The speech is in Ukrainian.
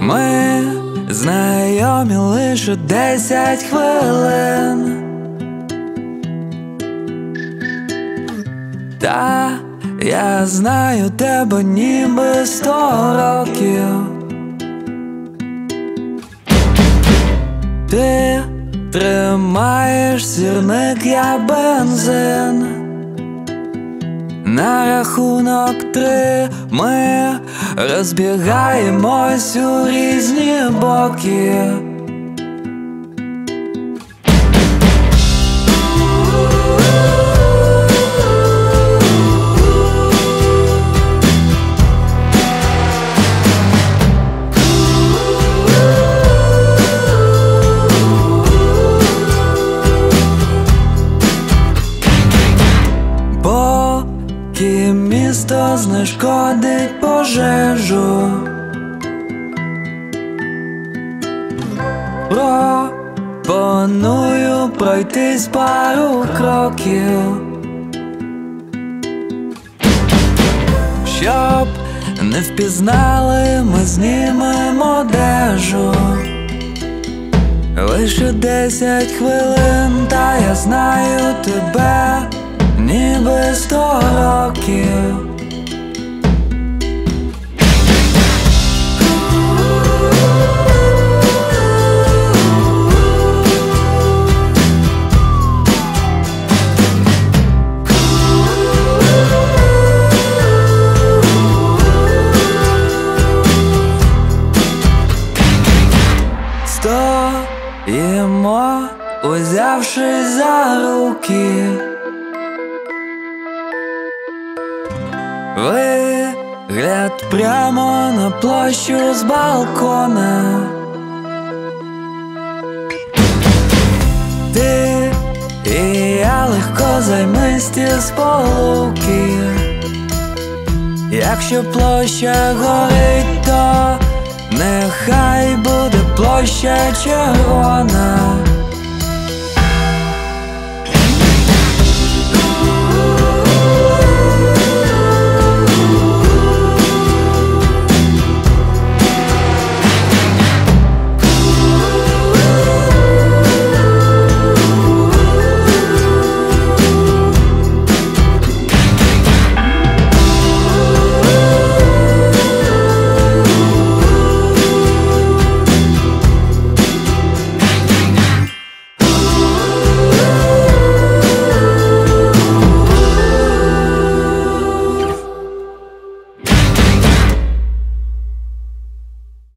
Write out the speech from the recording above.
Ми знайомі лише 10 хвилин, та я знаю тебе ніби 100 років. Ти тримаєш сірник, я бензин. На рахунок 3 ми розбігаємось у різні боки. Поки місто знешкодить пожежу, пропоную пройтись пару кроків, щоб не впізнали, ми знімемо одежу. Лише 10 хвилин, та я знаю тебе ніби 100 років. Стоїмо, узявшись за руки, вигляд прямо на площу з балкона. Ти і я легко займисті сполуки. Якщо площа горить, то нехай буде площа червона.